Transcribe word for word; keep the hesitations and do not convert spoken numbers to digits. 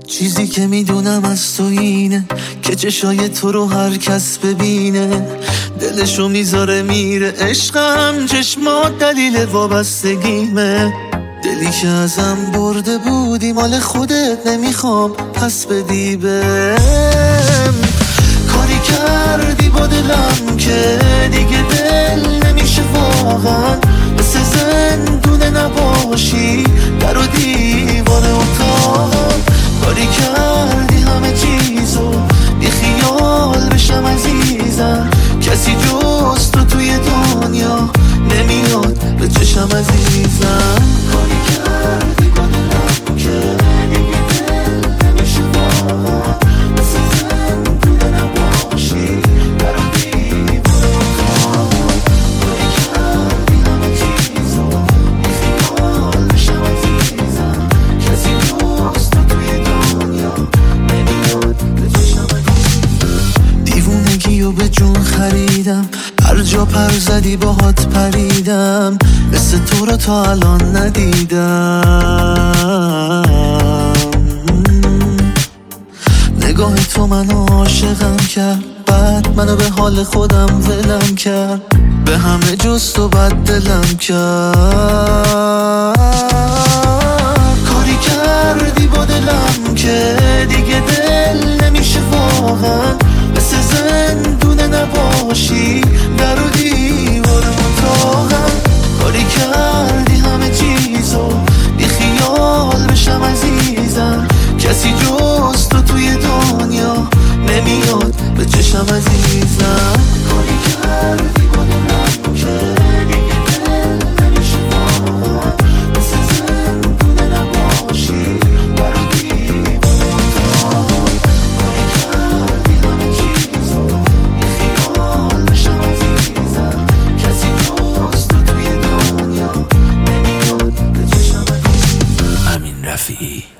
چیزی که میدونم از تو اینه که چشای تو رو هر کس ببینه دلشو میذاره میره. عشقم چشمات دلیل وابستگیمه، دلی که ازم برده بودی مال خودت نمیخوام پس بدی بهم. کاری کردی با دلم که دیگه دل نمیشه واقعا، مثل زندونه نباشی در و دیوار اتاقم. کاری کردی همه چیزو بی خیال بشم عزیزم، کسی جز تو توی دنیا نمیاد به چشم عزیزم. کاری کردی با دلم که دیگه دل نمیشه واقعا، مثل زندونه نباشی در و دیوار اتاقم. کاری کردی همه چیزو بی خیال بشم عزیزم، کسی جز تو توی دنیا نمیاد به چشم عزیزم. دیوونگیو به جون خریدم، هر جا پر زدی باهات پریدم، مثل تو رو تا الان ندیدم. نگاه تو منو عاشقم کرد، بعد منو به حال خودم ولم کرد، به همه جز تو بد دلم کرد. کاری کردی با دلم که دیگه دل نمیشه واقعا، مثل زندونه نباشی در و دیوار اتاقم. کاری کردی همه چیزو بی خیال بشم عزیزم، کسی جز تو توی دنیا نمیاد به چشم عزیزم. کاری کردی با دلم که دیگه دل نمیشه واقعا، مثل زندونه نباشی در و دیوار اتاقم. کاری کردی همه چیزو بی خیال بشم عزیزم، کسی جز تو توی دنیا نمیاد به چشم عزیزم. امین رفیعی.